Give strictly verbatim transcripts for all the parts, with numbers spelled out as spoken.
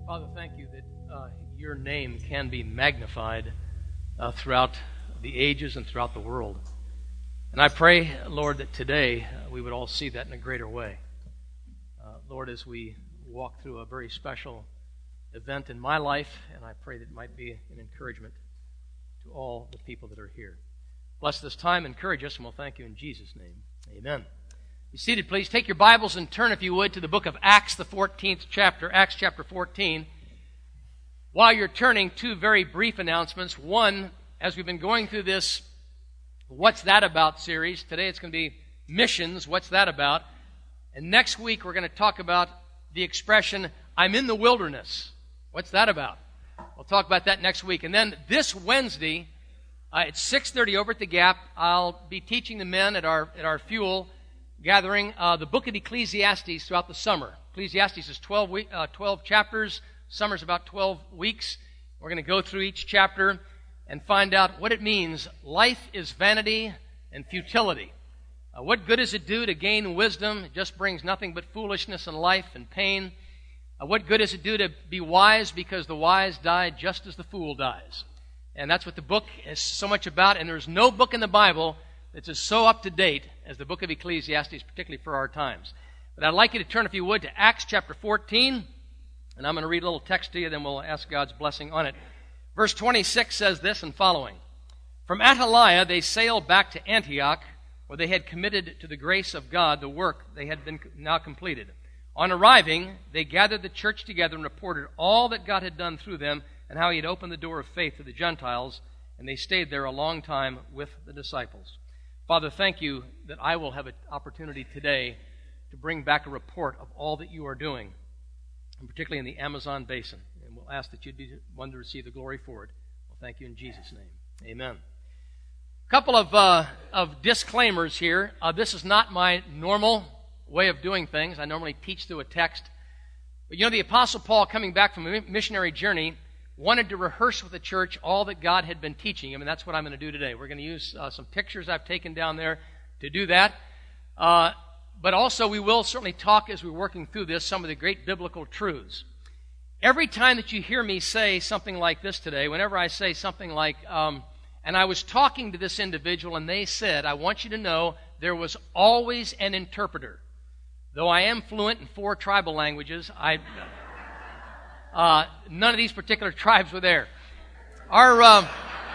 Father, thank you that uh, your name can be magnified uh, throughout the ages and throughout the world. And I pray, Lord, that today uh, we would all see that in a greater way. Uh, Lord, as we walk through a very special event in my life, and I pray that it might be an encouragement to all the people that are here. Bless this time, encourage us, and we'll thank you in Jesus' name. Amen. Be seated, please. Take your Bibles and turn, if you would, to the book of Acts, the fourteenth chapter, Acts chapter fourteen. While you're turning, two very brief announcements. One, as we've been going through this What's That About series, today it's going to be missions, what's that about? And next week we're going to talk about the expression, I'm in the wilderness. What's that about? We'll talk about that next week. And then this Wednesday, uh, at six thirty over at the Gap, I'll be teaching the men at our at our fuel gathering uh, the book of Ecclesiastes throughout the summer. Ecclesiastes is twelve, week, uh, twelve chapters. Summer's about twelve weeks. We're going to go through each chapter and find out what it means. Life is vanity and futility. Uh, what good does it do to gain wisdom? It just brings nothing but foolishness and life and pain. Uh, what good does it do to be wise? Because the wise die just as the fool dies. And that's what the book is so much about. And there's no book in the Bible that's as so up to date as the book of Ecclesiastes, particularly for our times. But I'd like you to turn, if you would, to Acts chapter fourteen. And I'm going to read a little text to you, then we'll ask God's blessing on it. Verse twenty-six says this and following. From Attalia they sailed back to Antioch, where they had committed to the grace of God the work they had been now completed. On arriving, they gathered the church together and reported all that God had done through them and how he had opened the door of faith to the Gentiles, and they stayed there a long time with the disciples. Father, thank you that I will have an opportunity today to bring back a report of all that you are doing, and particularly in the Amazon basin. And we'll ask that you'd be one to receive the glory for it. Well, thank you in Jesus' name. Amen. A couple of uh, of disclaimers here. Uh, this is not my normal way of doing things. I normally teach through a text. But you know, the Apostle Paul, coming back from a missionary journey, wanted to rehearse with the church all that God had been teaching him, and that's what I'm going to do today. We're going to use uh, some pictures I've taken down there to do that. Uh, but also, we will certainly talk as we're working through this some of the great biblical truths. Every time that you hear me say something like this today, whenever I say something like, um, and I was talking to this individual and they said, I want you to know there was always an interpreter. Though I am fluent in four tribal languages, I... Uh, none of these particular tribes were there. Our, um,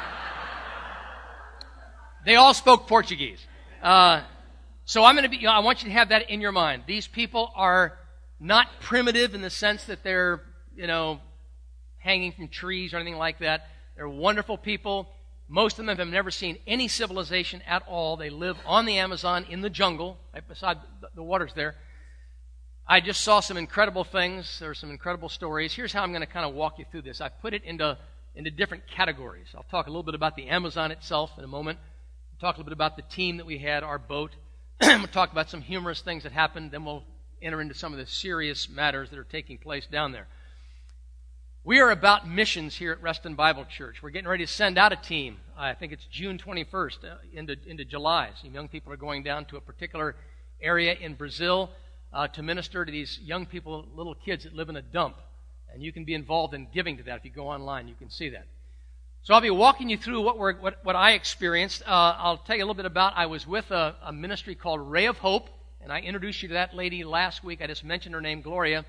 they all spoke Portuguese. Uh, so I'm going to be, you know, I want you to have that in your mind. These people are not primitive in the sense that they're, you know, hanging from trees or anything like that. They're wonderful people. Most of them have never seen any civilization at all. They live on the Amazon in the jungle, right beside the, the waters there. I just saw some incredible things. There are some incredible stories. Here's how I'm going to kind of walk you through this. I put it into, into different categories. I'll talk a little bit about the Amazon itself in a moment. We'll talk a little bit about the team that we had, our boat. We'll talk about some humorous things that happened. Then we'll enter into some of the serious matters that are taking place down there. We are about missions here at Reston Bible Church. We're getting ready to send out a team. I think it's June twenty-first uh, into, into July. Some young people are going down to a particular area in Brazil Uh, to minister to these young people, little kids that live in a dump. And you can be involved in giving to that. If you go online, you can see that. So I'll be walking you through what we're, what, what I experienced. Uh, I'll tell you a little bit about, I was with a, a ministry called Ray of Hope, and I introduced you to that lady last week. I just mentioned her name, Gloria.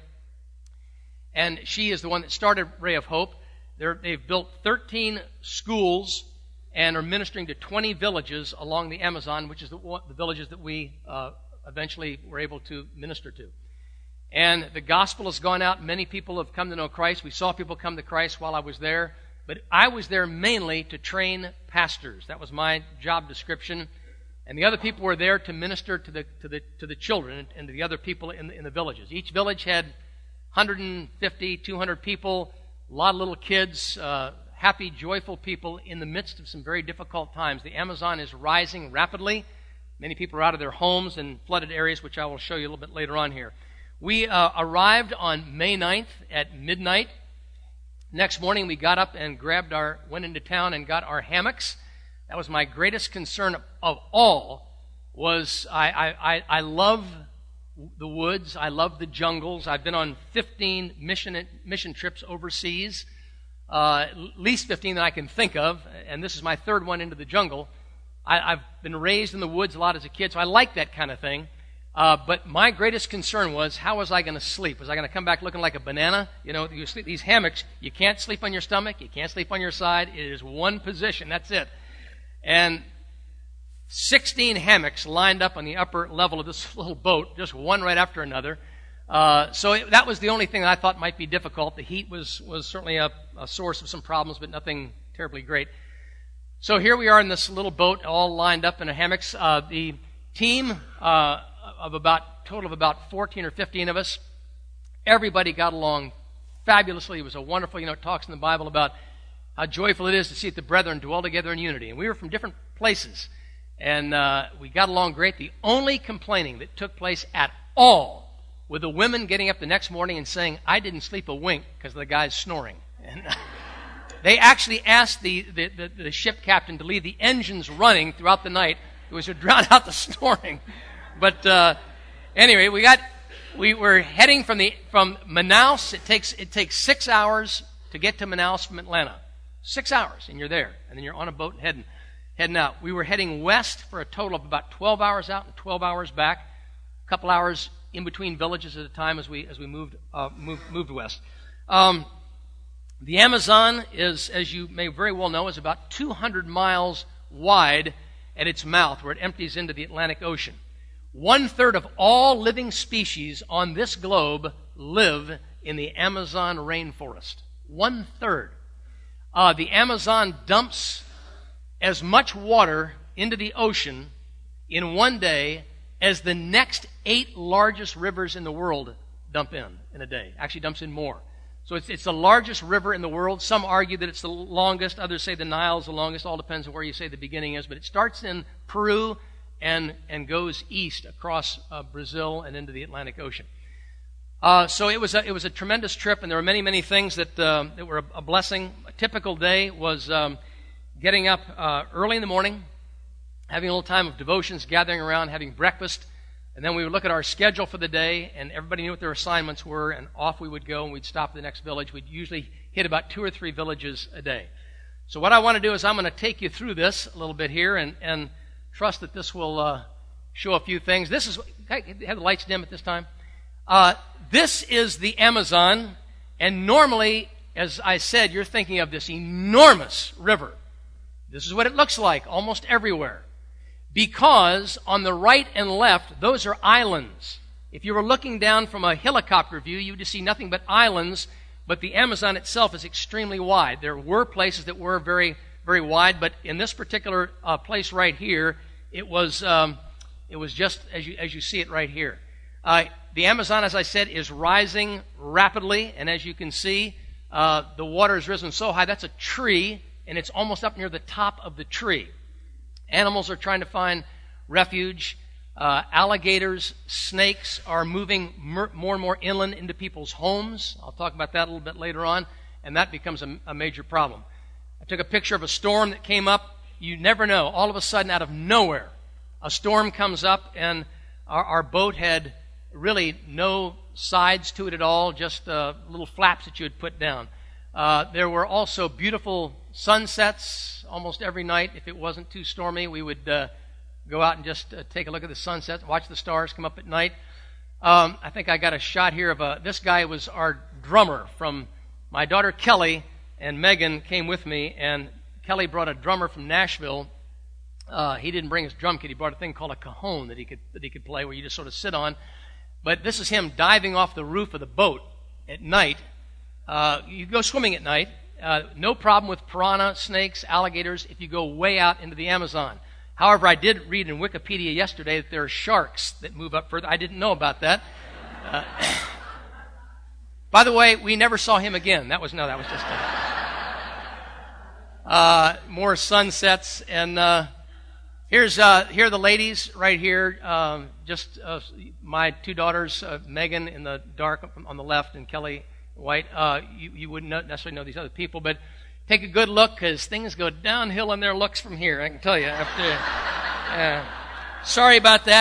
And she is the one that started Ray of Hope. They're, they've built thirteen schools and are ministering to twenty villages along the Amazon, which is the, the villages that we uh, eventually were able to minister to. And the gospel has gone out. Many people have come to know Christ. We saw people come to Christ while I was there. But I was there mainly to train pastors. That was my job description. And the other people were there to minister to the to the to the children and to the other people in the, in the villages. Each village had one hundred fifty, two hundred people, a lot of little kids, uh, happy, joyful people in the midst of some very difficult times. The Amazon is rising rapidly. Many people are out of their homes in flooded areas, which I will show you a little bit later on here. We uh, arrived on May ninth at midnight. Next morning, we got up and grabbed our, went into town and got our hammocks. That was my greatest concern of all. Was I I I, I love the woods. I love the jungles. I've been on fifteen mission mission trips overseas, uh, at least fifteen that I can think of, and this is my third one into the jungle. I, I've been raised in the woods a lot as a kid, so I like that kind of thing. Uh, but my greatest concern was, how was I going to sleep? Was I going to come back looking like a banana? You know, you sleep, these hammocks, you can't sleep on your stomach, you can't sleep on your side. It is one position, that's it. And sixteen hammocks lined up on the upper level of this little boat, just one right after another. Uh, so it, that was the only thing that I thought might be difficult. The heat was, was certainly a, a source of some problems, but nothing terribly great. So here we are in this little boat, all lined up in a hammocks. Uh, the team uh, of about, total of about fourteen or fifteen of us, everybody got along fabulously. It was a wonderful, you know, it talks in the Bible about how joyful it is to see the brethren dwell together in unity. And we were from different places, and uh, we got along great. The only complaining that took place at all with the women getting up the next morning and saying, I didn't sleep a wink because the guy's snoring. And they actually asked the, the, the, the ship captain to leave the engines running throughout the night. It was to drown out the snoring. But uh, anyway, we got we were heading from the from Manaus. It takes it takes six hours to get to Manaus from Atlanta. Six hours, and you're there, and then you're on a boat heading heading out. We were heading west for a total of about twelve hours out and twelve hours back. A couple hours in between villages at a time as we as we moved uh, moved, moved west. Um, the Amazon is, as you may very well know, is about two hundred miles wide at its mouth, where it empties into the Atlantic Ocean. One third of all living species on this globe live in the Amazon rainforest. One third. Uh, the Amazon dumps as much water into the ocean in one day as the next eight largest rivers in the world dump in in a day. Actually dumps in more. So it's, it's the largest river in the world. Some argue that it's the longest. Others say the Nile is the longest. All depends on where you say the beginning is. But it starts in Peru and and goes east across uh, Brazil and into the Atlantic Ocean. Uh, so it was a, it was a tremendous trip, and there were many, many things that, uh, that were a, a blessing. A typical day was um, getting up uh, early in the morning, having a little time of devotions, gathering around, having breakfast, and then we would look at our schedule for the day, and everybody knew what their assignments were, and off we would go, and we'd stop at the next village. We'd usually hit about two or three villages a day. So what I want to do is I'm going to take you through this a little bit here, and, and trust that this will uh, show a few things. This is, can I have the lights dim at this time? Uh, this is the Amazon, and normally, as I said, you're thinking of this enormous river. This is what it looks like almost everywhere. Because on the right and left, those are islands. If you were looking down from a helicopter view, you would just see nothing but islands, but the Amazon itself is extremely wide. There were places that were very, very wide, but in this particular uh, place right here, it was um, it was just as you as you see it right here. Uh, the Amazon, as I said, is rising rapidly, and as you can see, uh, the water has risen so high. That's a tree, and it's almost up near the top of the tree. Animals are trying to find refuge. Uh, alligators, snakes are moving mer- more and more inland into people's homes. I'll talk about that a little bit later on, and that becomes a, a major problem. I took a picture of a storm that came up. You never know. All of a sudden, out of nowhere, a storm comes up, and our, our boat had really no sides to it at all, just uh, little flaps that you would put down. Uh, there were also beautiful sunsets almost every night. If it wasn't too stormy, we would uh, go out and just uh, take a look at the sunset, watch the stars come up at night. Um, I think I got a shot here of a, this guy was our drummer from, my daughter Kelly and Megan came with me, and Kelly brought a drummer from Nashville. Uh, he didn't bring his drum kit. He brought a thing called a cajon that he could that he could play, where you just sort of sit on. But this is him diving off the roof of the boat at night. Uh, you go swimming at night. Uh, no problem with piranha, snakes, alligators if you go way out into the Amazon. However, I did read in Wikipedia yesterday that there are sharks that move up further. I didn't know about that. Uh, by the way, we never saw him again. That was no, that was just a, uh, more sunsets. And uh, here's uh, here are the ladies right here. Um, just uh, my two daughters, uh, Megan in the dark on the left, and Kelly white. Uh, you, you wouldn't necessarily know these other people, but take a good look, because things go downhill in their looks from here, I can tell you. After, uh, sorry about that.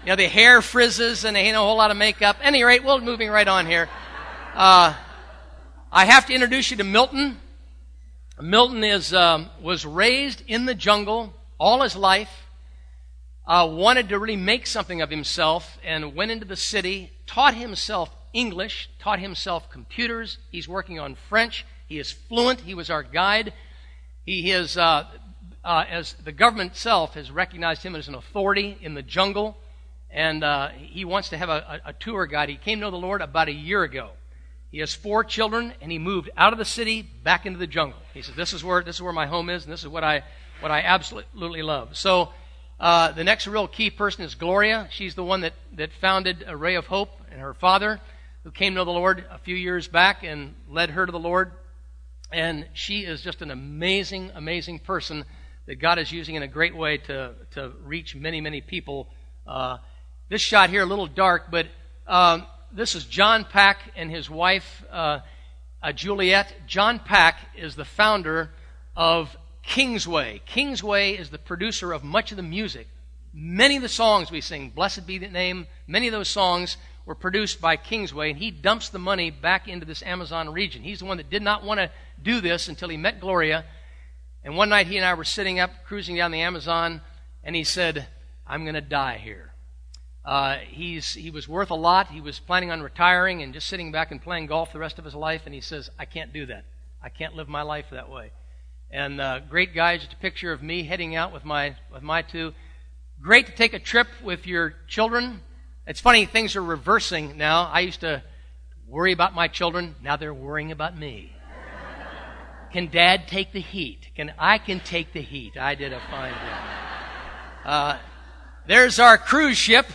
You know, the hair frizzes and they ain't a whole lot of makeup. At any rate, we're moving right on here. Uh, I have to introduce you to Milton. Milton is um, was raised in the jungle all his life. Uh, wanted to really make something of himself and went into the city, taught himself English, taught himself computers. He's working on French. He is fluent. He was our guide. He is, uh, uh, as the government itself has recognized him as an authority in the jungle, and uh, he wants to have a, a, a tour guide. He came to know the Lord about a year ago. He has four children, and he moved out of the city back into the jungle. He says, "This is where this is where my home is, and this is what I what I absolutely love." So. Uh, the next real key person is Gloria. She's the one that, that founded A Ray of Hope, and her father, who came to know the Lord a few years back and led her to the Lord. And she is just an amazing, amazing person that God is using in a great way to, to reach many, many people. Uh, this shot here, a little dark, but um, this is John Pack and his wife, uh, uh, Juliet. John Pack is the founder of Kingsway. Kingsway is the producer of much of the music. Many of the songs we sing, Blessed Be the Name, many of those songs were produced by Kingsway, and he dumps the money back into this Amazon region. He's the one that did not want to do this until he met Gloria. And one night he and I were sitting up, cruising down the Amazon, and he said, "I'm going to die here." Uh, he's he was worth a lot. He was planning on retiring and just sitting back and playing golf the rest of his life, and he says, "I can't do that. I can't live my life that way." And uh, great guy, just a picture of me heading out with my with my two. Great to take a trip with your children. It's funny, things are reversing now. I used to worry about my children. Now they're worrying about me. Can Dad take the heat? Can I can take the heat. I did a fine job. Uh, there's our cruise ship.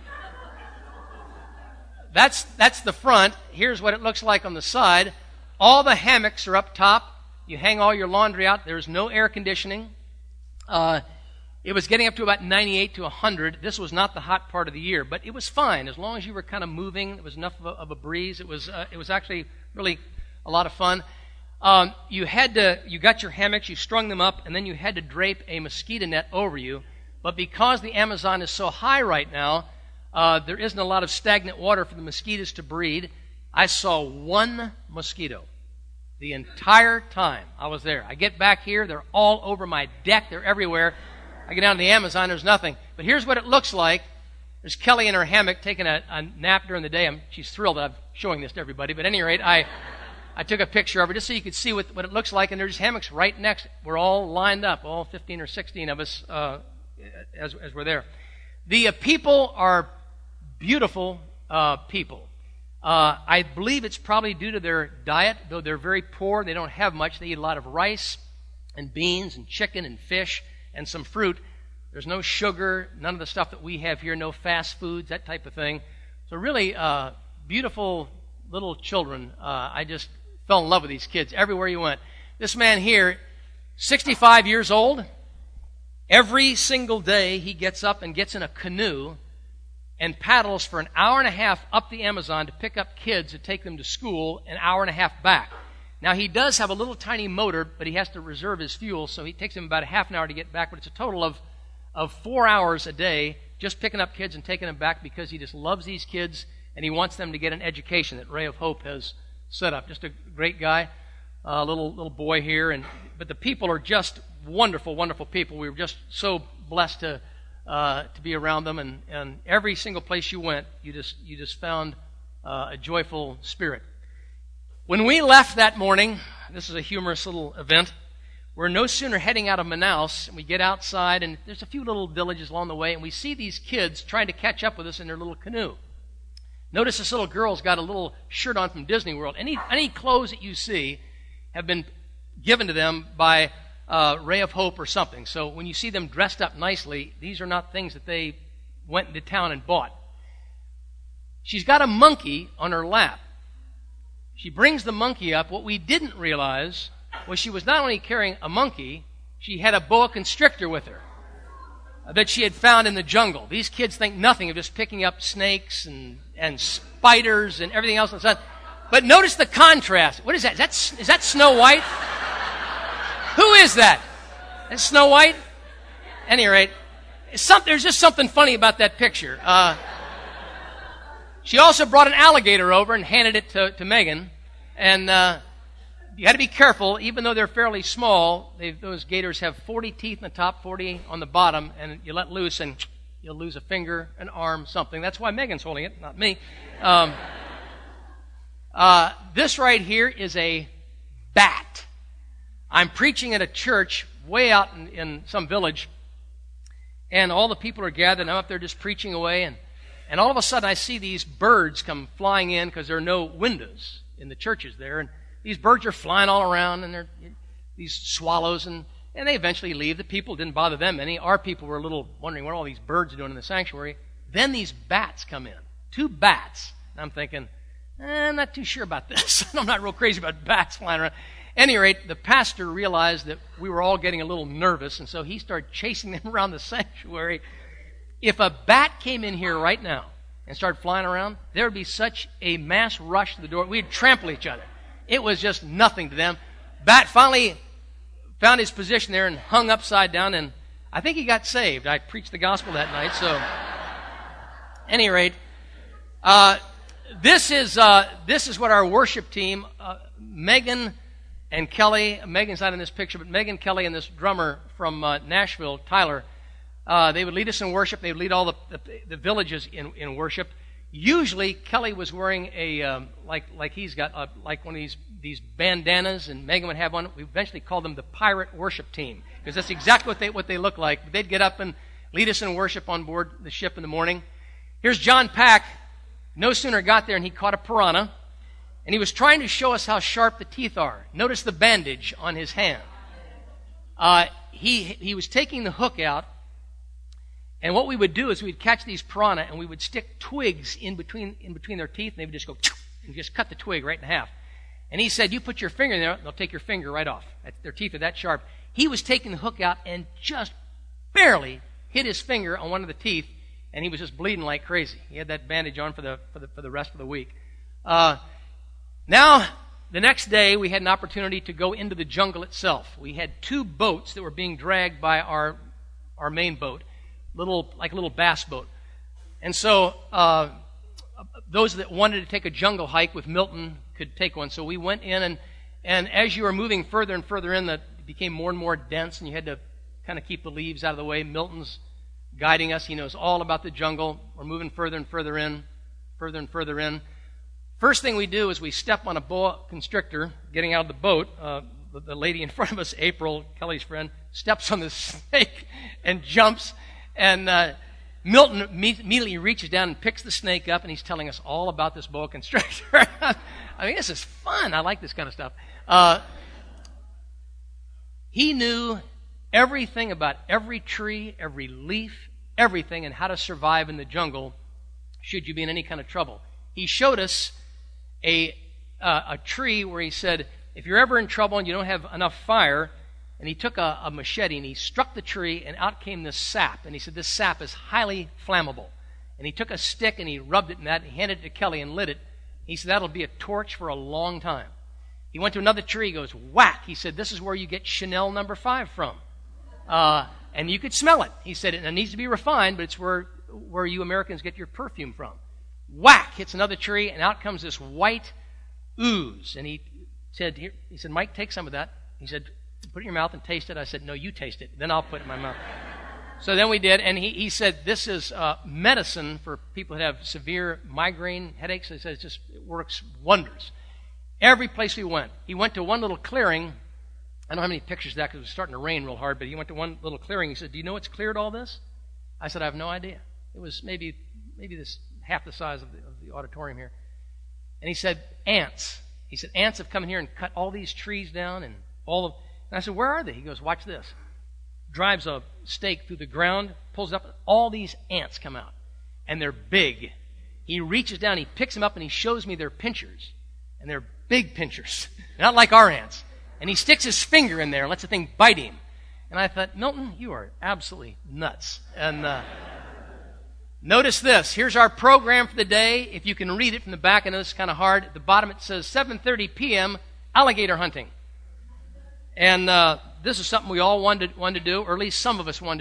That's that's the front. Here's what it looks like on the side. All the hammocks are up top. You hang all your laundry out. There's no air conditioning. Uh, it was getting up to about ninety-eight to one hundred. This was not the hot part of the year, but it was fine as long as you were kind of moving. It was enough of a, of a breeze. It was uh, it was actually really a lot of fun. Um, you had to you got your hammocks, you strung them up, and then you had to drape a mosquito net over you. But because the Amazon is so high right now, uh, there isn't a lot of stagnant water for the mosquitoes to breed. I saw one mosquito the entire time I was there. I get back here, they're all over my deck, they're everywhere. I get down to the Amazon, there's nothing. But here's what it looks like. There's Kelly in her hammock taking a, a nap during the day. I'm, she's thrilled that I'm showing this to everybody. But at any rate, I I took a picture of her just so you could see what, what it looks like. And there's hammocks right next. We're all lined up, all fifteen or sixteen of us uh, as, as we're there. The uh, people are beautiful uh, people. Uh, I believe it's probably due to their diet, though they're very poor. They don't have much. They eat a lot of rice and beans and chicken and fish and some fruit. There's no sugar, none of the stuff that we have here, no fast foods, that type of thing. So really uh, beautiful little children. Uh, I just fell in love with these kids everywhere you went. This man here, sixty-five years old. Every single day he gets up and gets in a canoe and paddles for an hour and a half up the Amazon to pick up kids to take them to school, an hour and a half back. Now, he does have a little tiny motor, but he has to reserve his fuel, so he takes him about a half an hour to get back, but it's a total of, of four hours a day just picking up kids and taking them back because he just loves these kids and he wants them to get an education that Ray of Hope has set up. Just a great guy, a uh, little little boy here, and but the people are just wonderful, wonderful people. We were just so blessed to Uh, to be around them, and, and every single place you went, you just you just found uh, a joyful spirit. When we left that morning, this is a humorous little event. We're no sooner heading out of Manaus, and we get outside, and there's a few little villages along the way, and we see these kids trying to catch up with us in their little canoe. Notice this little girl's got a little shirt on from Disney World. Any any clothes that you see have been given to them by Uh, Ray of Hope or something. So when you see them dressed up nicely, these are not things that they went into town and bought. She's got a monkey on her lap. She brings the monkey up. What we didn't realize was she was not only carrying a monkey, she had a boa constrictor with her that she had found in the jungle. These kids think nothing of just picking up snakes and, and spiders and everything else. But notice the contrast. What is that? Is that, is that Snow White? Who is that? That's Snow White? At any rate, Some, there's just something funny about that picture. Uh, she also brought an alligator over and handed it to, to Megan. And uh, you had to be careful, even though they're fairly small. They, those gators have forty teeth in the top, forty on the bottom, and you let loose and you'll lose a finger, an arm, something. That's why Megan's holding it, not me. Um, uh, this right here is a bat. I'm preaching at a church way out in, in some village, and all the people are gathered, and I'm up there just preaching away, and, and all of a sudden I see these birds come flying in because there are no windows in the churches there, and these birds are flying all around, and they're these swallows, and, and they eventually leave. The people didn't bother them any. Our people were a little wondering what all these birds are doing in the sanctuary. Then these bats come in, two bats. And I'm thinking, eh, I'm not too sure about this. I'm not real crazy about bats flying around. At any rate, the pastor realized that we were all getting a little nervous, and so he started chasing them around the sanctuary. If a bat came in here right now and started flying around, there would be such a mass rush to the door. We'd trample each other. It was just nothing to them. Bat finally found his position there and hung upside down, and I think he got saved. I preached the gospel that night, so at any rate, uh, this is uh, this is what our worship team, uh, Megan and Kelly, Megan's not in this picture, but Megan, Kelly, and this drummer from uh, Nashville, Tyler, uh, they would lead us in worship. They would lead all the, the, the villages in, in worship. Usually, Kelly was wearing a, um, like like he's got, a, like one of these, these bandanas, and Megan would have one. We eventually called them the Pirate Worship Team, because that's exactly what they, what they look like. They'd get up and lead us in worship on board the ship in the morning. Here's John Pack. No sooner got there, and he caught a piranha. And he was trying to show us how sharp the teeth are. Notice the bandage on his hand. Uh, he he was taking the hook out, and what we would do is we'd catch these piranha, and we would stick twigs in between in between their teeth, and they would just go and just cut the twig right in half. And he said, "You put your finger in there, they'll take your finger right off. Their teeth are that sharp." He was taking the hook out and just barely hit his finger on one of the teeth, and he was just bleeding like crazy. He had that bandage on for the for the for the rest of the week. Uh, Now, the next day, we had an opportunity to go into the jungle itself. We had two boats that were being dragged by our our main boat, little like a little bass boat. And so uh, those that wanted to take a jungle hike with Milton could take one. So we went in, and, and as you were moving further and further in, it became more and more dense, and you had to kind of keep the leaves out of the way. Milton's guiding us. He knows all about the jungle. We're moving further and further in, further and further in. First thing we do is we step on a boa constrictor getting out of the boat. Uh, the, the lady in front of us, April, Kelly's friend, steps on the snake and jumps. And uh, Milton immediately reaches down and picks the snake up, and he's telling us all about this boa constrictor. I mean, this is fun. I like this kind of stuff. Uh, he knew everything about every tree, every leaf, everything, and how to survive in the jungle should you be in any kind of trouble. He showed us a uh, a tree where he said, if you're ever in trouble and you don't have enough fire, and he took a, a machete and he struck the tree, and out came this sap. And he said, this sap is highly flammable. And he took a stick and he rubbed it in that, and he handed it to Kelly and lit it. He said, that'll be a torch for a long time. He went to another tree, he goes, whack. He said, this is where you get Chanel number five from. Uh, and you could smell it. He said, it needs to be refined, but it's where, where you Americans get your perfume from. Whack, hits another tree, and out comes this white ooze. And he said, Here, he said, Mike, take some of that. He said, put it in your mouth and taste it. I said, no, you taste it. Then I'll put it in my mouth. So then we did, and he, he said, this is uh, medicine for people that have severe migraine headaches. He said, it just it works wonders. Every place we went. He went to one little clearing. I don't have any pictures of that because it was starting to rain real hard, but he went to one little clearing. He said, do you know what's cleared all this? I said, I have no idea. It was maybe maybe this half the size of the, of the auditorium here. And he said, ants. He said, ants have come in here and cut all these trees down and all of... And I said, where are they? He goes, watch this. Drives a stake through the ground, pulls it up, and all these ants come out. And they're big. He reaches down, he picks them up, and he shows me their pinchers. And they're big pinchers. Not like our ants. And he sticks his finger in there and lets the thing bite him. And I thought, Milton, you are absolutely nuts. And... Uh, Notice this. Here's our program for the day. If you can read it from the back, I know it's kind of hard. At the bottom it says seven thirty p.m. alligator hunting. And uh, this is something we all wanted, wanted to do, or at least some of us wanted to do.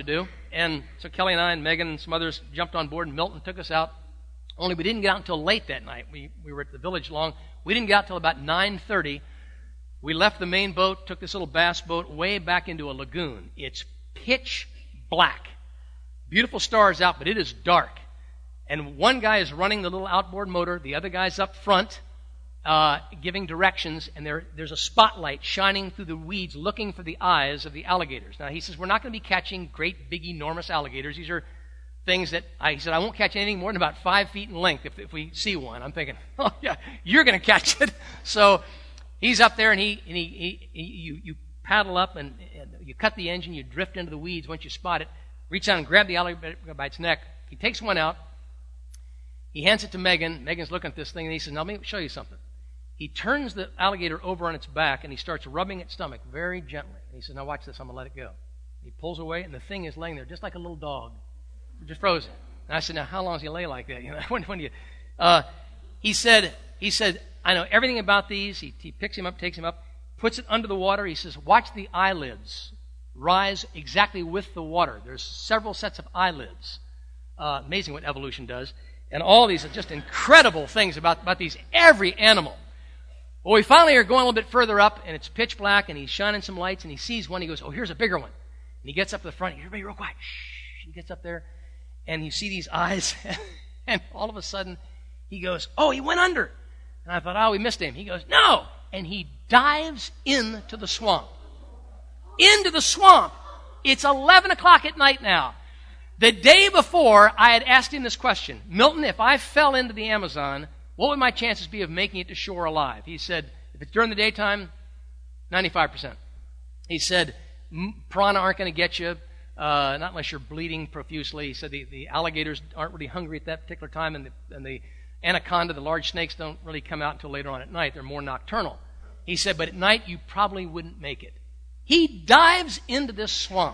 And so Kelly and I and Megan and some others jumped on board, and Milton took us out. Only we didn't get out until late that night. We we were at the village long. We didn't get out until about nine thirty. We left the main boat, took this little bass boat way back into a lagoon. It's pitch black. Beautiful stars out, but it is dark. And one guy is running the little outboard motor. The other guy's up front uh, giving directions, and there, there's a spotlight shining through the weeds looking for the eyes of the alligators. Now, he says, we're not going to be catching great, big, enormous alligators. These are things that, I, he said, I won't catch anything more than about five feet in length if, if we see one. I'm thinking, oh, yeah, you're going to catch it. So he's up there, and he, and he, he, he you, you paddle up, and, and you cut the engine, you drift into the weeds. Once you spot it, reach out and grab the alligator by its neck. He takes one out. He hands it to Megan. Megan's looking at this thing, and he says, now, let me show you something. He turns the alligator over on its back, and he starts rubbing its stomach very gently. And he says, now watch this. I'm going to let it go. He pulls away, and the thing is laying there just like a little dog, just frozen. And I said, now, how long does he lay like that? You know, when, when you, uh, he said, he said, I know everything about these. He, he picks him up, takes him up, puts it under the water. He says, watch the eyelids rise exactly with the water. There's several sets of eyelids. Uh, amazing what evolution does. And all these are just incredible things about, about these, every animal. Well, we finally are going a little bit further up, and it's pitch black, and he's shining some lights, and he sees one. He goes, oh, here's a bigger one. And he gets up to the front. Everybody real quiet. Shh. He gets up there, and you see these eyes, and all of a sudden, he goes, oh, he went under. And I thought, oh, we missed him. He goes, no. And he dives into the swamp. Into the swamp. It's eleven o'clock at night now. The day before, I had asked him this question, Milton, if I fell into the Amazon, what would my chances be of making it to shore alive? He said, if it's during the daytime, ninety-five percent. He said, piranha aren't going to get you, uh, not unless you're bleeding profusely. He said the, the alligators aren't really hungry at that particular time, and the, and the anaconda, the large snakes, don't really come out until later on at night. They're more nocturnal. He said, but at night, you probably wouldn't make it. He dives into this swamp,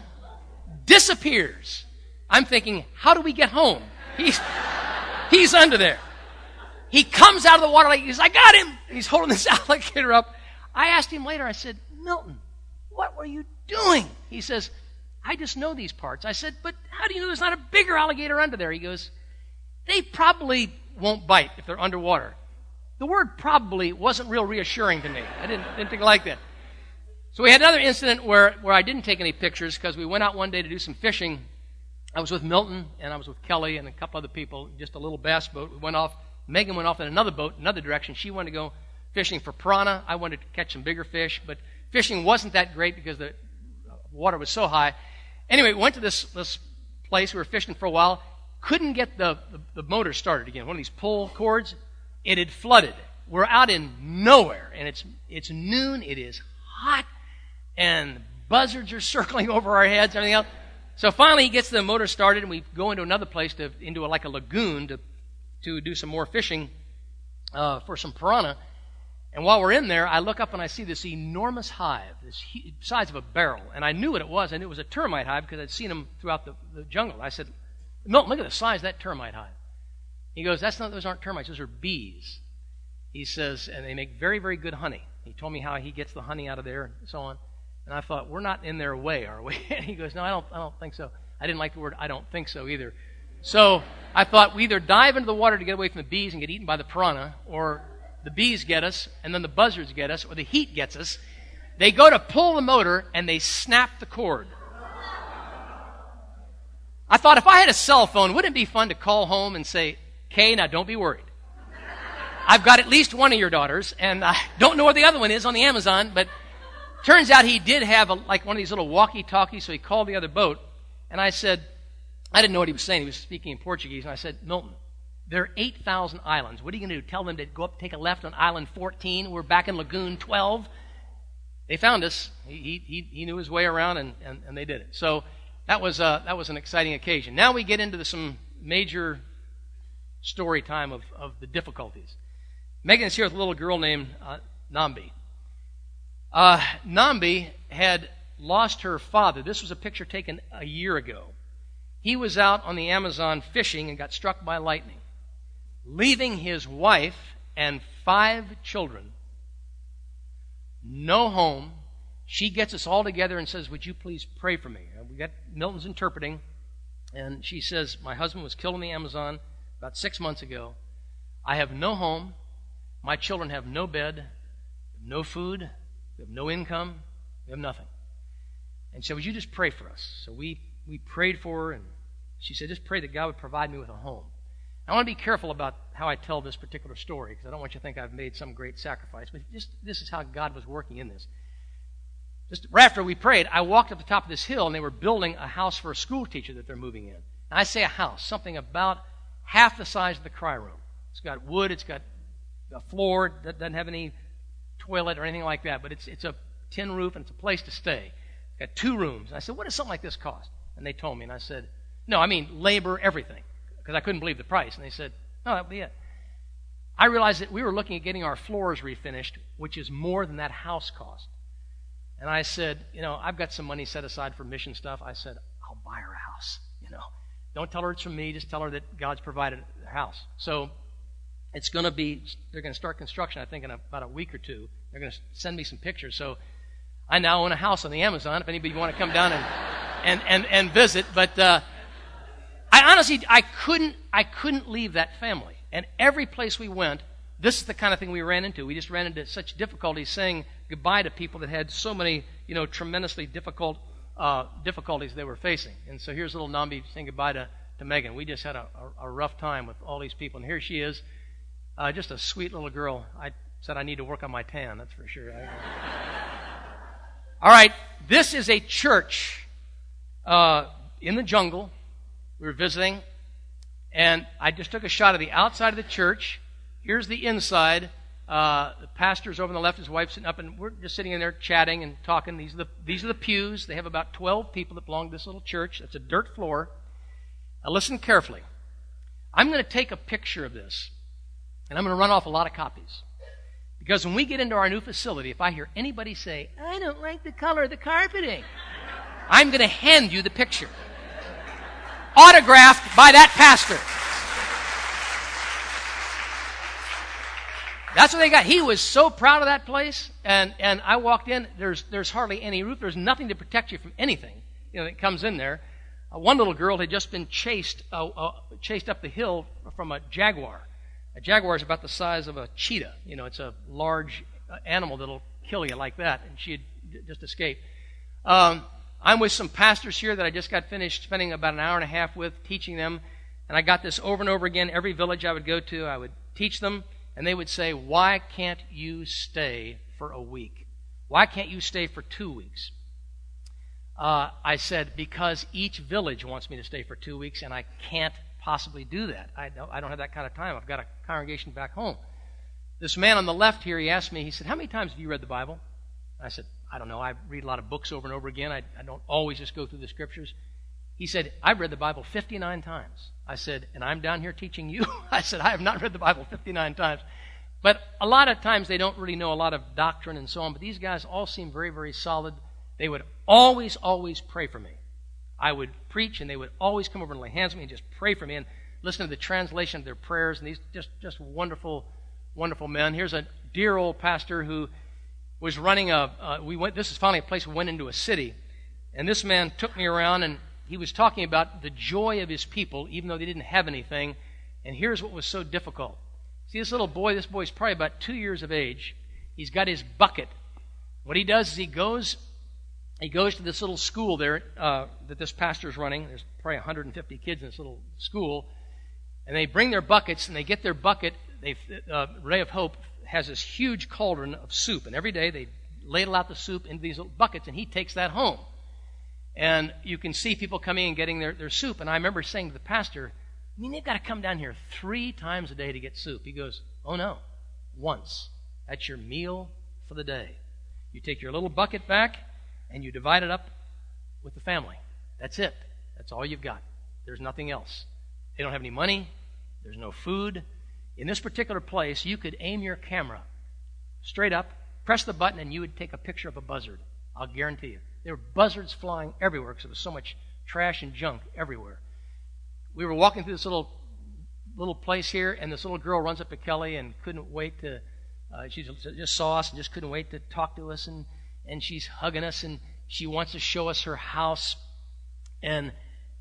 disappears. I'm thinking, how do we get home? He's, he's under there. He comes out of the water like, he's, I got him. He's holding this alligator up. I asked him later, I said, Milton, what were you doing? He says, I just know these parts. I said, but how do you know there's not a bigger alligator under there? He goes, they probably won't bite if they're underwater. The word probably wasn't real reassuring to me. I didn't, didn't think like that. So we had another incident where, where I didn't take any pictures because we went out one day to do some fishing. I was with Milton, and I was with Kelly and a couple other people, just a little bass boat. We went off. Megan went off in another boat, another direction. She wanted to go fishing for piranha. I wanted to catch some bigger fish, but fishing wasn't that great because the water was so high. Anyway, we went to this, this place. We were fishing for a while. Couldn't get the, the, the motor started again. One of these pull cords. It had flooded. We're out in nowhere, and it's it's noon. It is hot, and buzzards are circling over our heads and everything else. So finally he gets the motor started, and we go into another place, to into a, like a lagoon, to to do some more fishing uh, for some piranha. And while we're in there, I look up and I see this enormous hive, this huge, size of a barrel. And I knew what it was. I knew it was a termite hive because I'd seen them throughout the, the jungle. I said, Milton, look at the size of that termite hive. He goes, "That's not; those aren't termites. Those are bees." He says, and they make very, very good honey. He told me how he gets the honey out of there and so on. And I thought, we're not in their way, are we? And he goes, no, I don't, I don't think so. I didn't like the word I don't think so either. So I thought we either dive into the water to get away from the bees and get eaten by the piranha, or the bees get us, and then the buzzards get us, or the heat gets us. They go to pull the motor, and they snap the cord. I thought, if I had a cell phone, wouldn't it be fun to call home and say, Kay, now don't be worried. I've got at least one of your daughters, and I don't know where the other one is on the Amazon, but turns out he did have a, like one of these little walkie-talkies, so he called the other boat, and I said, I didn't know what he was saying. He was speaking in Portuguese, and I said, Milton, there are eight thousand islands. What are you going to do? Tell them to go up, take a left on island fourteen? We're back in Lagoon twelve. They found us. He he he knew his way around, and, and, and they did it. So that was uh, that was an exciting occasion. Now we get into the, some major story time of, of the difficulties. Megan is here with a little girl named uh, Nambi. Uh, Nambi had lost her father. This was a picture taken a year ago. He was out on the Amazon fishing and got struck by lightning, leaving his wife and five children. No home. She gets us all together and says, would you please pray for me? And we got Milton's interpreting. And she says, my husband was killed in the Amazon about six months ago. I have no home. My children have no bed, no food, we have no income, we have nothing. And she said, would you just pray for us? So we, we prayed for her, and she said, just pray that God would provide me with a home. I want to be careful about how I tell this particular story, because I don't want you to think I've made some great sacrifice, but just this is how God was working in this. Just right after we prayed, I walked up the top of this hill, and they were building a house for a school teacher that they're moving in. And I say a house, something about half the size of the cry room. It's got wood, it's got a floor that doesn't have any toilet or anything like that, but it's it's a tin roof and it's a place to stay. It's got two rooms. And I said, what does something like this cost? And they told me, and I said, no, I mean labor, everything, because I couldn't believe the price. And they said, no, that would be it. I realized that we were looking at getting our floors refinished, which is more than that house cost. And I said, you know, I've got some money set aside for mission stuff. I said, I'll buy her a house, you know. Don't tell her it's from me. Just tell her that God's provided a house. So it's going to be, they're going to start construction, I think, in about a week or two. They're going to send me some pictures. So I now own a house on the Amazon, if anybody want to come down and and, and, and visit. But uh, I honestly, I couldn't, I couldn't leave that family. And every place we went, this is the kind of thing we ran into. We just ran into such difficulties saying goodbye to people that had so many, you know, tremendously difficult uh, difficulties they were facing. And so here's little Nambi saying goodbye to, to Megan. We just had a, a, a rough time with all these people. And here she is. Uh, just a sweet little girl. I said I need to work on my tan, that's for sure. All right, this is a church uh, in the jungle. We were visiting, and I just took a shot of the outside of the church. Here's the inside. Uh, the pastor's over on the left, his wife's sitting up, and we're just sitting in there chatting and talking. These are the, these are the pews. They have about twelve people that belong to this little church. It's a dirt floor. Now listen carefully. I'm going to take a picture of this. And I'm going to run off a lot of copies. Because when we get into our new facility, if I hear anybody say, I don't like the color of the carpeting, I'm going to hand you the picture. Autographed by that pastor. That's what they got. He was so proud of that place. And, and I walked in, there's, there's hardly any roof. There's nothing to protect you from anything, you know, that comes in there. Uh, one little girl had just been chased, uh, uh, chased up the hill from a jaguar. A jaguar is about the size of a cheetah. You know, it's a large uh, animal that'll kill you like that. And she had d- just escaped. Um, I'm with some pastors here that I just got finished spending about an hour and a half with, teaching them. And I got this over and over again. Every village I would go to, I would teach them. And they would say, why can't you stay for a week? Why can't you stay for two weeks? Uh, I said, because each village wants me to stay for two weeks, and I can't possibly do that. I don't, I don't have that kind of time. I've got a congregation back home. This man on the left here, he asked me, he said, how many times have you read the Bible? I said, I don't know. I read a lot of books over and over again. I, I don't always just go through the scriptures. He said, I've read the Bible fifty-nine times. I said, and I'm down here teaching you? I said, I have not read the Bible fifty-nine times. But a lot of times they don't really know a lot of doctrine and so on. But these guys all seem very, very solid. They would always, always pray for me. I would preach, and they would always come over and lay hands on me and just pray for me and listen to the translation of their prayers. And these just, just wonderful, wonderful men. Here's a dear old pastor who was running a. Uh, we went. This is finally a place we went into a city, and this man took me around, and he was talking about the joy of his people, even though they didn't have anything. And here's what was so difficult. See, this little boy. This boy's probably about two years of age. He's got his bucket. What he does is he goes. He goes to this little school there uh, that this pastor's running. There's probably one hundred fifty kids in this little school. And they bring their buckets, and they get their bucket. They, uh, Ray of Hope has this huge cauldron of soup. And every day they ladle out the soup into these little buckets, and he takes that home. And you can see people coming and getting their, their soup. And I remember saying to the pastor, I mean, they've got to come down here three times a day to get soup. He goes, oh, no, once. That's your meal for the day. You take your little bucket back, and you divide it up with the family. That's it. That's all you've got. There's nothing else. They don't have any money. There's no food. In this particular place, you could aim your camera straight up, press the button, and you would take a picture of a buzzard. I'll guarantee you. There were buzzards flying everywhere because there was so much trash and junk everywhere. We were walking through this little little place here, and this little girl runs up to Kelly and couldn't wait to, uh, she just saw us and just couldn't wait to talk to us, and and she's hugging us, and she wants to show us her house. And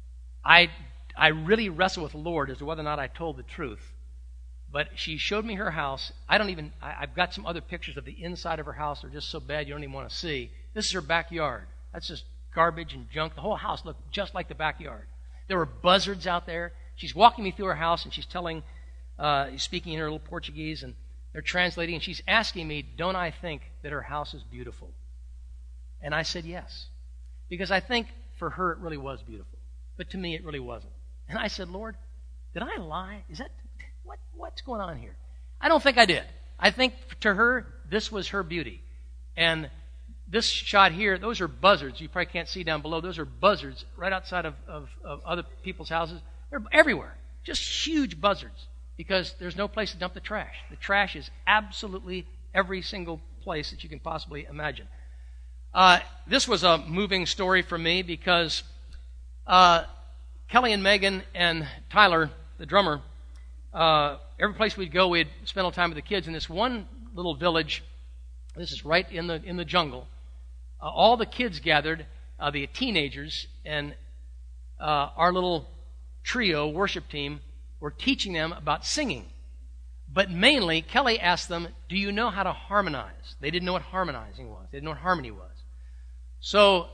I I really wrestled with the Lord as to whether or not I told the truth. But she showed me her house. I don't even, I, I've got some other pictures of the inside of her house. They're just so bad you don't even want to see. This is her backyard. That's just garbage and junk. The whole house looked just like the backyard. There were buzzards out there. She's walking me through her house, and she's telling, uh, speaking in her little Portuguese, and they're translating, and she's asking me, don't I think that her house is beautiful? And I said yes. Because I think for her it really was beautiful. But to me it really wasn't. And I said, Lord, did I lie? Is that... What what's going on here? I don't think I did. I think to her, this was her beauty. And this shot here, those are buzzards. You probably can't see down below. Those are buzzards right outside of, of, of other people's houses. They're everywhere. Just huge buzzards because there's no place to dump the trash. The trash is absolutely every single place that you can possibly imagine. Uh, this was a moving story for me because uh, Kelly and Megan and Tyler, the drummer, Uh, every place we'd go, we'd spend a little time with the kids. In this one little village, this is right in the in the jungle, uh, all the kids gathered, uh, the teenagers, and uh, our little trio worship team were teaching them about singing. But mainly, Kelly asked them, do you know how to harmonize? They didn't know what harmonizing was. They didn't know what harmony was. So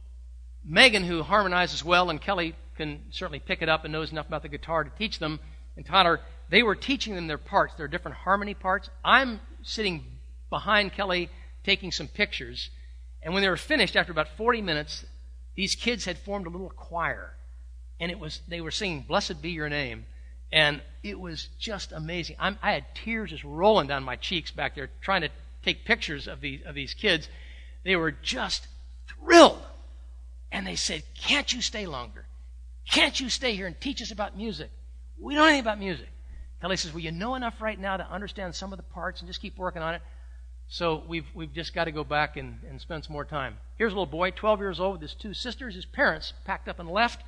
Megan, who harmonizes well, and Kelly can certainly pick it up and knows enough about the guitar to teach them, and Tyler, they were teaching them their parts, their different harmony parts. I'm sitting behind Kelly taking some pictures, and when they were finished, after about forty minutes, these kids had formed a little choir, and it was they were singing "Blessed Be Your Name," and it was just amazing. I'm, I had tears just rolling down my cheeks back there trying to take pictures of these of these kids. They were just thrilled, and they said, "Can't you stay longer? Can't you stay here and teach us about music? We don't know anything about music." Kelly says, well, you know enough right now to understand some of the parts and just keep working on it. So we've we've just got to go back and, and spend some more time. Here's a little boy, twelve years old, with his two sisters. His parents packed up and left.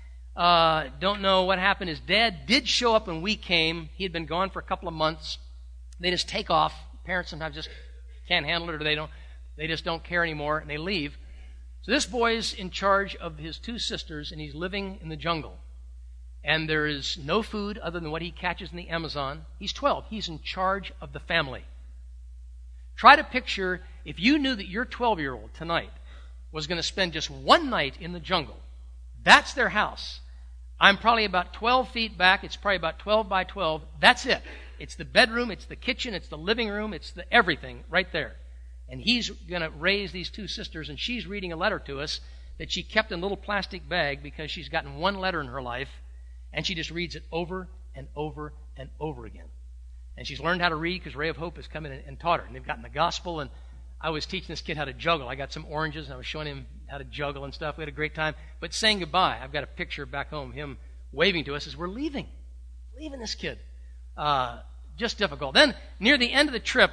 Uh, don't know what happened. His dad did show up when we came. He had been gone for a couple of months. They just take off. Parents sometimes just can't handle it, or they don't. They just don't care anymore, and they leave. So this boy's in charge of his two sisters, and he's living in the jungle. And there is no food other than what he catches in the Amazon. He's twelve. He's in charge of the family. Try to picture if you knew that your twelve-year-old tonight was going to spend just one night in the jungle. That's their house. I'm probably about twelve feet back. It's probably about twelve by twelve. That's it. It's the bedroom. It's the kitchen. It's the living room. It's the everything right there. And he's going to raise these two sisters, and she's reading a letter to us that she kept in a little plastic bag because she's gotten one letter in her life. And she just reads it over and over and over again. And she's learned how to read because Ray of Hope has come in and, and taught her. And they've gotten the gospel. And I was teaching this kid how to juggle. I got some oranges, and I was showing him how to juggle and stuff. We had a great time. But saying goodbye, I've got a picture back home, him waving to us as we're leaving. Leaving this kid. Uh, just difficult. Then, near the end of the trip,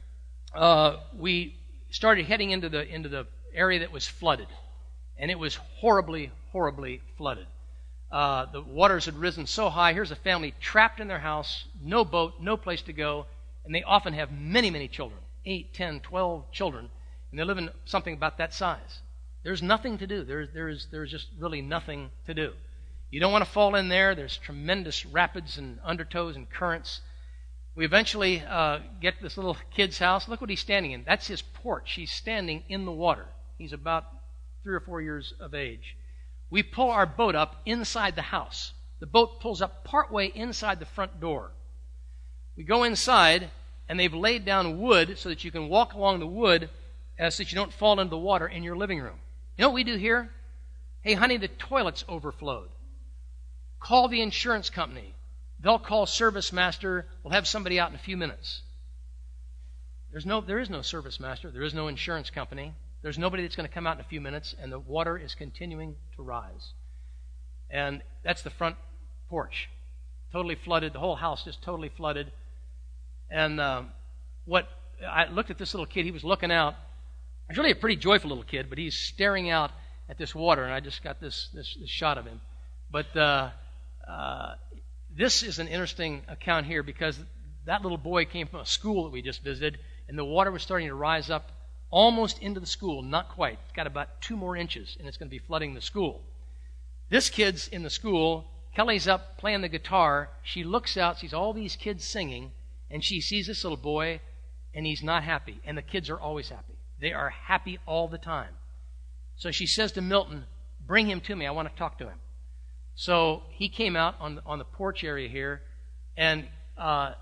uh, we started heading into the into the area that was flooded. And it was horribly, horribly flooded. Uh, the waters had risen so high. Here's a family trapped in their house, no boat, no place to go, and they often have many, many children, eight, ten, twelve children, and they live in something about that size. There's nothing to do. There, there is, there is just really nothing to do. You don't want to fall in there. There's tremendous rapids and undertows and currents. We eventually uh, get to this little kid's house. Look what he's standing in. That's his porch. He's standing in the water. He's about three or four years of age. We pull our boat up inside the house. The boat pulls up partway inside the front door. We go inside, and they've laid down wood so that you can walk along the wood uh, so that you don't fall into the water in your living room. You know what we do here? Hey, honey, the toilet's overflowed. Call the insurance company. They'll call Service Master. We'll have somebody out in a few minutes. There's no, there is no Service Master. There is no insurance company. There's nobody that's going to come out in a few minutes, and the water is continuing to rise. And that's the front porch. Totally flooded. The whole house just totally flooded. And uh, what I looked at this little kid. He was looking out. He's really a pretty joyful little kid, but he's staring out at this water, and I just got this this, this shot of him. But uh, uh, this is an interesting account here because that little boy came from a school that we just visited, and the water was starting to rise up almost into the school, not quite. It's got about two more inches, and it's going to be flooding the school. This kid's in the school. Kelly's up playing the guitar. She looks out, sees all these kids singing, and she sees this little boy, and he's not happy. And the kids are always happy. They are happy all the time. So she says to Milton, bring him to me. I want to talk to him. So he came out on, on the porch area here, and uh,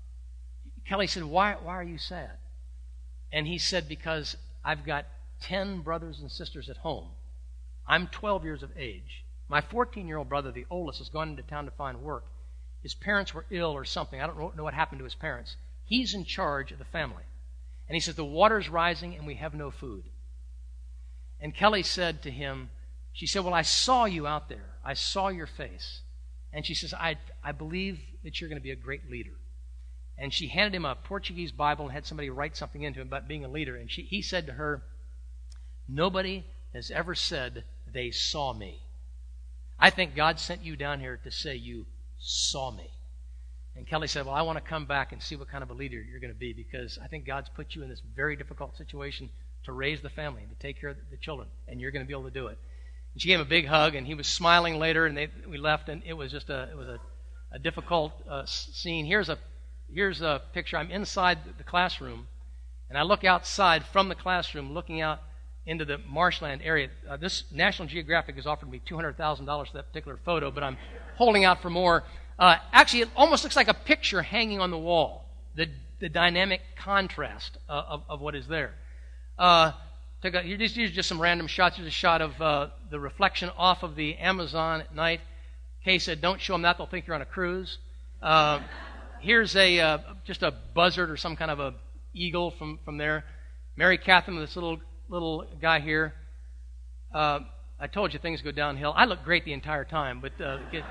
Kelly said, why, why are you sad? And he said, because I've got ten brothers and sisters at home. I'm twelve years of age. My fourteen-year-old brother, the oldest, has gone into town to find work. His parents were ill or something. I don't know what happened to his parents. He's in charge of the family. And he says, the water's rising and we have no food. And Kelly said to him, she said, well, I saw you out there. I saw your face. And she says, I, I believe that you're going to be a great leader. And she handed him a Portuguese Bible and had somebody write something into him about being a leader. And she, he said to her, nobody has ever said they saw me. I think God sent you down here to say you saw me. And Kelly said, well, I want to come back and see what kind of a leader you're going to be, because I think God's put you in this very difficult situation to raise the family and to take care of the children, and you're going to be able to do it. And she gave him a big hug, and he was smiling later, and they, we left, and it was just a it was a, a difficult uh, scene. Here's a here's a picture. I'm inside the classroom, and I look outside from the classroom, looking out into the marshland area. Uh, this National Geographic has offered me two hundred thousand dollars for that particular photo, but I'm holding out for more. Uh, actually, it almost looks like a picture hanging on the wall, the the dynamic contrast uh, of, of what is there. Uh, took a, these are just some random shots. Here's a shot of uh, the reflection off of the Amazon at night. Kay said, don't show them that. They'll think you're on a cruise. Uh, here's a uh, just a buzzard or some kind of a eagle from, from there. Mary Catherine with this little little guy here. Uh, I told you things go downhill. I look great the entire time, but uh, get,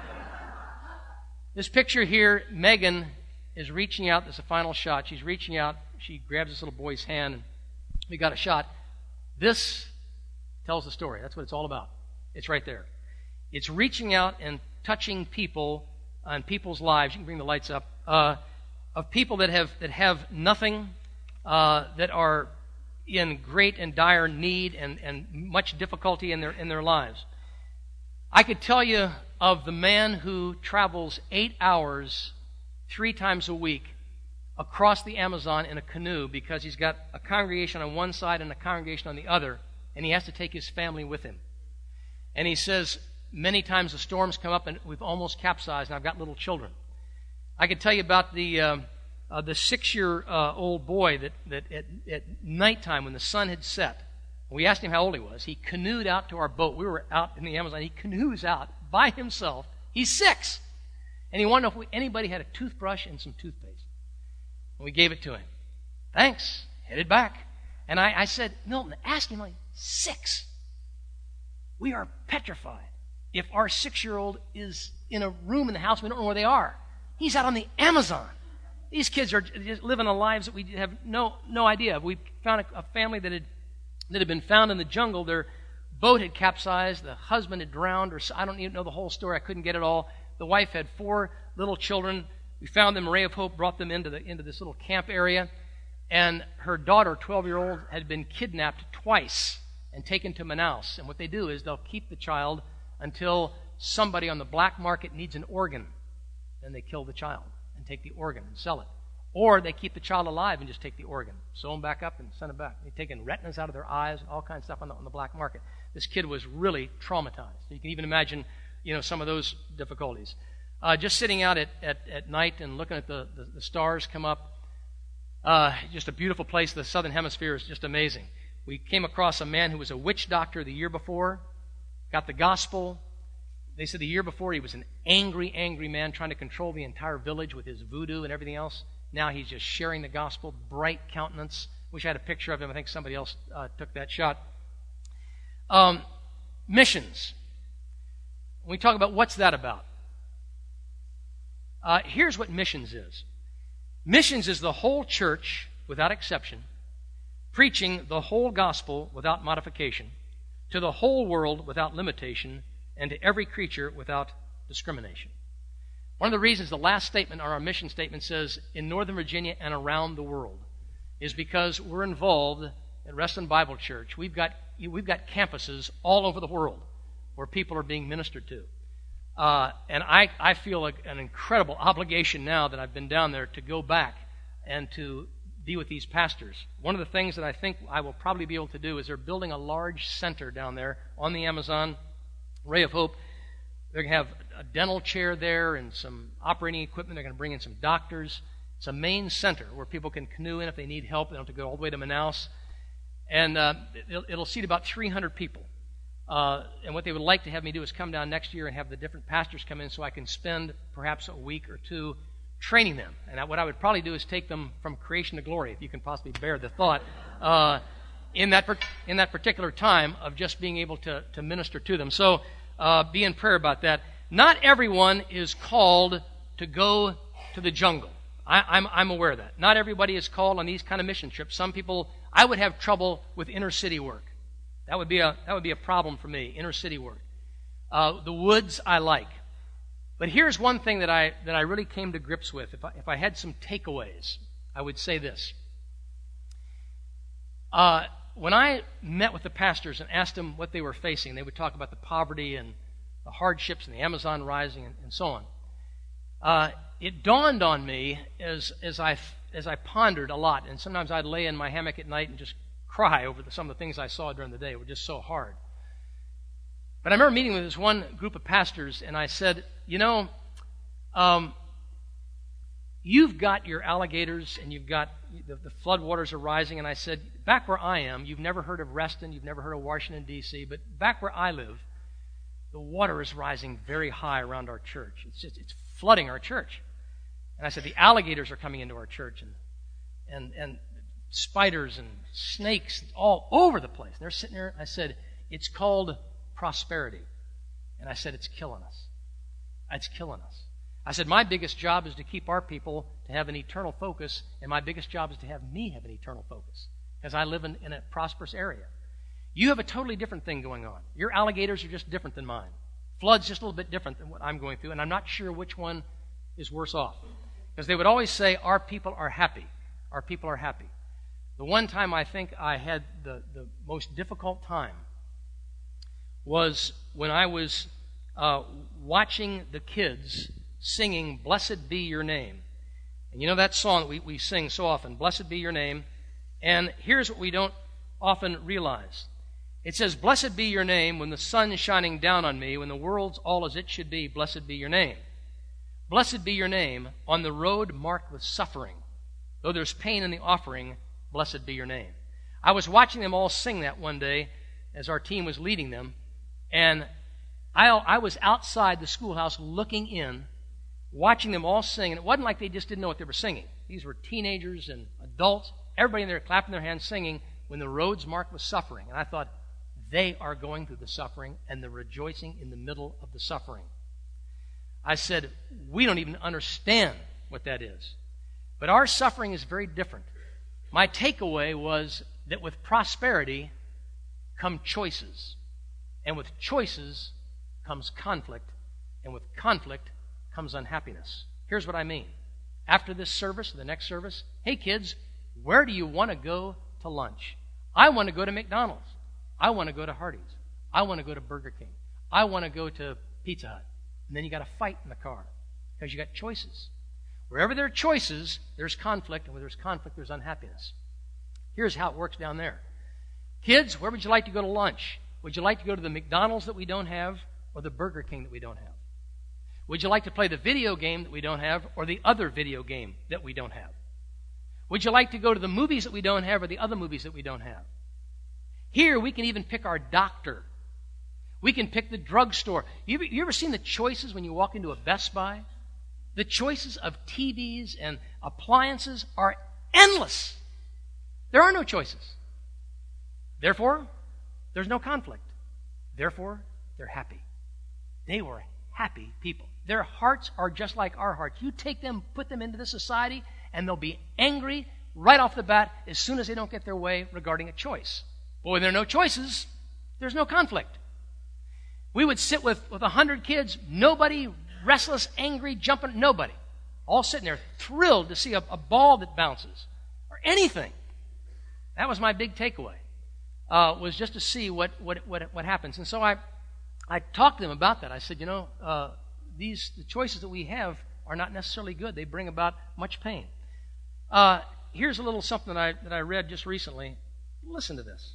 this picture here, Megan is reaching out. This is a final shot. She's reaching out. She grabs this little boy's hand, and we got a shot. This tells the story. That's what it's all about. It's right there. It's reaching out and touching people and people's lives. You can bring the lights up. Uh, of people that have that have nothing, uh, that are in great and dire need and, and much difficulty in their in their lives. I could tell you of the man who travels eight hours three times a week across the Amazon in a canoe because he's got a congregation on one side and a congregation on the other, and he has to take his family with him. And he says, many times the storms come up and we've almost capsized, and I've got little children. I could tell you about the uh, uh, the six-year-old uh, boy that, that at, at nighttime when the sun had set, we asked him how old he was. He canoed out to our boat. We were out in the Amazon. He canoes out by himself. He's six. And he wanted to know if we, anybody had a toothbrush and some toothpaste. And we gave it to him. Thanks. Headed back. And I, I said, Milton, ask him, like, six. We are petrified if our six-year-old is in a room in the house, we don't know where they are. He's out on the Amazon. These kids are just living the lives that we have no no idea of. We found a, a family that had that had been found in the jungle. Their boat had capsized. The husband had drowned, or I don't even know the whole story. I couldn't get it all. The wife had four little children. We found them. Ray of Hope brought them into the into this little camp area, and her daughter, twelve-year-old, had been kidnapped twice and taken to Manaus. And what they do is they'll keep the child until somebody on the black market needs an organ. Then they kill the child and take the organ and sell it. Or they keep the child alive and just take the organ, sew them back up and send them back. They've taken retinas out of their eyes, all kinds of stuff on the, on the black market. This kid was really traumatized. You can even imagine, you know, some of those difficulties. Uh, just sitting out at, at, at night and looking at the, the, the stars come up. Uh, just a beautiful place. The southern hemisphere is just amazing. We came across a man who was a witch doctor the year before, got the gospel. They said the year before he was an angry, angry man trying to control the entire village with his voodoo and everything else. Now he's just sharing the gospel, bright countenance. Wish I had a picture of him. I think somebody else uh, took that shot. Um, missions. When we talk about what's that about, uh, here's what missions is. Missions is the whole church, without exception, preaching the whole gospel without modification, to the whole world without limitation, and to every creature without discrimination. One of the reasons the last statement on our mission statement says in Northern Virginia and around the world is because we're involved at Reston Bible Church. We've got we've got campuses all over the world where people are being ministered to. Uh, and I, I feel like an incredible obligation now that I've been down there to go back and to be with these pastors. One of the things that I think I will probably be able to do is they're building a large center down there on the Amazon, Ray of Hope. They're going to have a dental chair there and some operating equipment. They're going to bring in some doctors. It's a main center where people can canoe in if they need help. They don't have to go all the way to Manaus. And uh, it'll, it'll seat about three hundred people. Uh, and what they would like to have me do is come down next year and have the different pastors come in so I can spend perhaps a week or two training them. And I, what I would probably do is take them from creation to glory, if you can possibly bear the thought, uh, in that per- in that particular time of just being able to, to minister to them. So uh, be in prayer about that. Not everyone is called to go to the jungle. I, I'm, I'm aware of that. Not everybody is called on these kind of mission trips. Some people, I would have trouble with inner city work. That would be a that would be a problem for me, inner city work. Uh, the woods I like. But here's one thing that I that I really came to grips with. If I, if I had some takeaways, I would say this. Uh, when I met with the pastors and asked them what they were facing, they would talk about the poverty and the hardships and the Amazon rising and, and so on. Uh, it dawned on me as as I as I pondered a lot, and sometimes I'd lay in my hammock at night and just cry over the, some of the things I saw during the day. It were just so hard. But I remember meeting with this one group of pastors, and I said, you know, um, you've got your alligators, and you've got the, the floodwaters are rising, and I said, back where I am, you've never heard of Reston, you've never heard of Washington, D C, but back where I live, the water is rising very high around our church. It's just, it's flooding our church. And I said, the alligators are coming into our church, and and and spiders and snakes all over the place. And they're sitting there. I said, it's called prosperity. And I said, it's killing us. It's killing us. I said, my biggest job is to keep our people to have an eternal focus, and my biggest job is to have me have an eternal focus, because I live in, in a prosperous area. You have a totally different thing going on. Your alligators are just different than mine. Flood's just a little bit different than what I'm going through, and I'm not sure which one is worse off. Because they would always say, our people are happy. Our people are happy. The one time I think I had the, the most difficult time was when I was uh, watching the kids singing, Blessed Be Your Name. And you know that song that we, we sing so often, Blessed Be Your Name. And here's what we don't often realize. It says, Blessed be your name when the sun is shining down on me, when the world's all as it should be, blessed be your name. Blessed be your name on the road marked with suffering. Though there's pain in the offering, blessed be your name. I was watching them all sing that one day as our team was leading them, and I, I was outside the schoolhouse looking in, watching them all sing, and it wasn't like they just didn't know what they were singing. These were teenagers and adults, everybody in there clapping their hands, singing, when the road's marked with suffering. And I thought, they are going through the suffering, and they're rejoicing in the middle of the suffering. I said, we don't even understand what that is. But our suffering is very different. My takeaway was that with prosperity come choices. And with choices comes conflict. And with conflict comes unhappiness. Here's what I mean. After this service, the next service, hey kids, where do you want to go to lunch? I want to go to McDonald's. I want to go to Hardee's. I want to go to Burger King. I want to go to Pizza Hut. And then you got to fight in the car because you got choices. Wherever there are choices, there's conflict, and where there's conflict, there's unhappiness. Here's how it works down there. Kids, where would you like to go to lunch? Would you like to go to the McDonald's that we don't have, or the Burger King that we don't have? Would you like to play the video game that we don't have, or the other video game that we don't have? Would you like to go to the movies that we don't have, or the other movies that we don't have? Here, we can even pick our doctor. We can pick the drugstore. You ever, you ever seen the choices when you walk into a Best Buy? The choices of T Vs and appliances are endless. There are no choices. Therefore, there's no conflict. Therefore, they're happy. They were happy people. Their hearts are just like our hearts. You take them, put them into this society, and they'll be angry right off the bat as soon as they don't get their way regarding a choice. But when there are no choices, there's no conflict. We would sit with with a hundred kids, nobody restless, angry, jumping, nobody. All sitting there thrilled to see a, a ball that bounces or anything. That was my big takeaway, uh, was just to see what, what, what, what happens. And so I, I talked to them about that. I said, you know, uh, these the choices that we have are not necessarily good. They bring about much pain. Uh, here's a little something that I that I read just recently. Listen to this.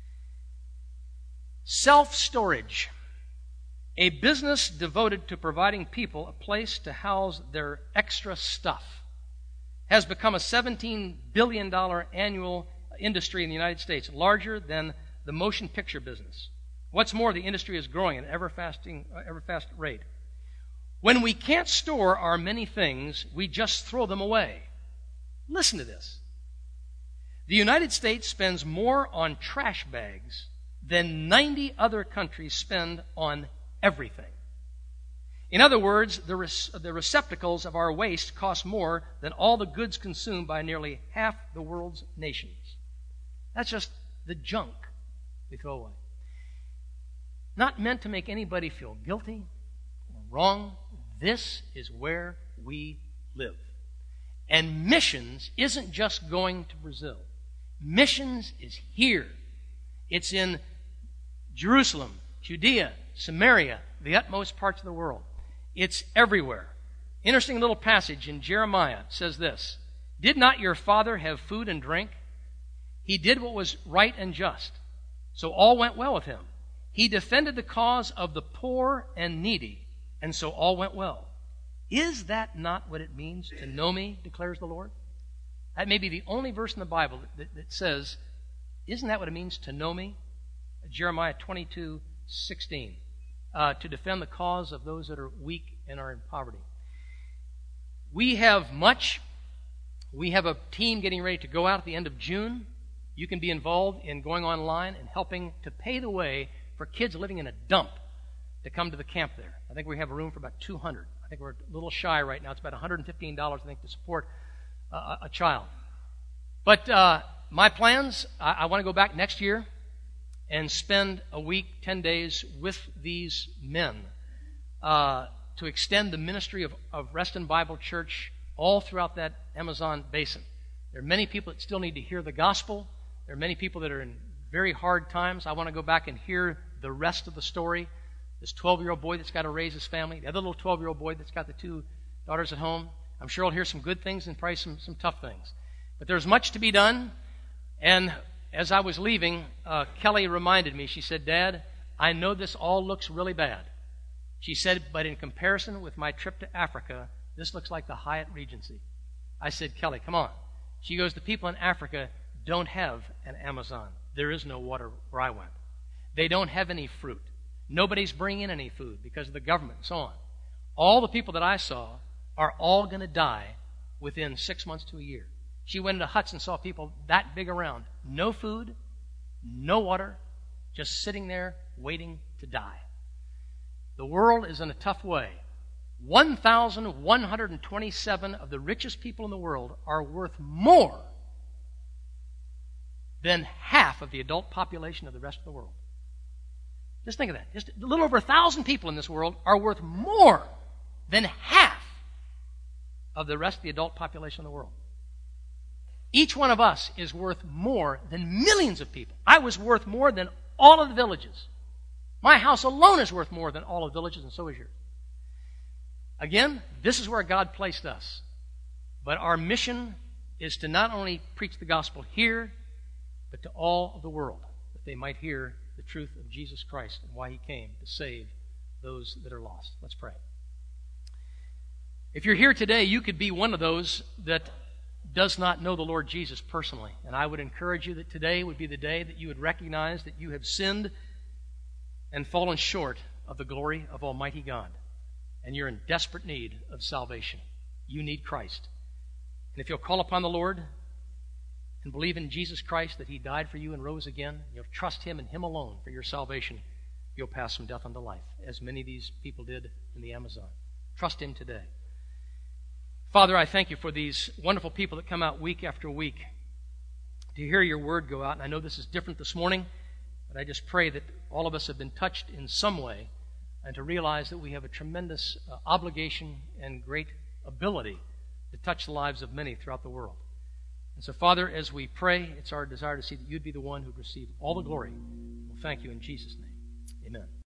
Self-storage, a business devoted to providing people a place to house their extra stuff, has become a seventeen billion dollars annual industry in the United States, larger than the motion picture business. What's more, the industry is growing at an ever-fasting, uh, ever-fast rate. When we can't store our many things, we just throw them away. Listen to this. The United States spends more on trash bags than ninety other countries spend on everything. In other words, the, res- the receptacles of our waste cost more than all the goods consumed by nearly half the world's nations. That's just the junk we throw away. Not meant to make anybody feel guilty or wrong. This is where we live. And missions isn't just going to Brazil. Missions is here. It's in Jerusalem, Judea, Samaria, the utmost parts of the world. It's everywhere. Interesting little passage in Jeremiah says this: Did not your father have food and drink? He did what was right and just, so all went well with him. He defended the cause of the poor and needy, and so all went well. Is that not what it means to know me, declares the Lord? That may be the only verse in the Bible that, that says, isn't that what it means to know me? Jeremiah twenty-two sixteen. Uh, to defend the cause of those that are weak and are in poverty. We have much. We have a team getting ready to go out at the end of June. You can be involved in going online and helping to pay the way for kids living in a dump to come to the camp there. I think we have a room for about two hundred. I think we're a little shy right now. It's about one hundred fifteen dollars, I think, to support uh, a child. But uh, my plans, I, I want to go back next year and spend a week, ten days with these men uh, to extend the ministry of, of Reston Bible Church all throughout that Amazon basin. There are many people that still need to hear the gospel. There are many people that are in very hard times. I want to go back and hear the rest of the story. This twelve-year-old boy that's got to raise his family, the other little twelve-year-old boy that's got the two daughters at home. I'm sure I'll hear some good things and probably some, some tough things. But there's much to be done, and as I was leaving, uh, Kelly reminded me, she said, Dad, I know this all looks really bad. She said, but in comparison with my trip to Africa, this looks like the Hyatt Regency. I said, Kelly, come on. She goes, the people in Africa don't have an Amazon. There is no water where I went. They don't have any fruit. Nobody's bringing in any food because of the government and so on. All the people that I saw are all going to die within six months to a year. She went into huts and saw people that big around. No food, no water, just sitting there waiting to die. The world is in a tough way. one thousand one hundred twenty-seven of the richest people in the world are worth more than half of the adult population of the rest of the world. Just think of that. Just a little over a thousand people in this world are worth more than half of the rest of the adult population of the world. Each one of us is worth more than millions of people. I was worth more than all of the villages. My house alone is worth more than all of the villages, and so is yours. Again, this is where God placed us. But our mission is to not only preach the gospel here, but to all of the world, that they might hear the truth of Jesus Christ and why he came to save those that are lost. Let's pray. If you're here today, you could be one of those that does not know the Lord Jesus personally. And I would encourage you that today would be the day that you would recognize that you have sinned and fallen short of the glory of Almighty God. And you're in desperate need of salvation. You need Christ. And if you'll call upon the Lord and believe in Jesus Christ that he died for you and rose again, you'll trust him and him alone for your salvation, you'll pass from death unto life, as many of these people did in the Amazon. Trust him today. Father, I thank you for these wonderful people that come out week after week to hear your word go out. And I know this is different this morning, but I just pray that all of us have been touched in some way and to realize that we have a tremendous uh, obligation and great ability to touch the lives of many throughout the world. And so, Father, as we pray, it's our desire to see that you'd be the one who'd receive all the glory. We'll thank you in Jesus' name. Amen.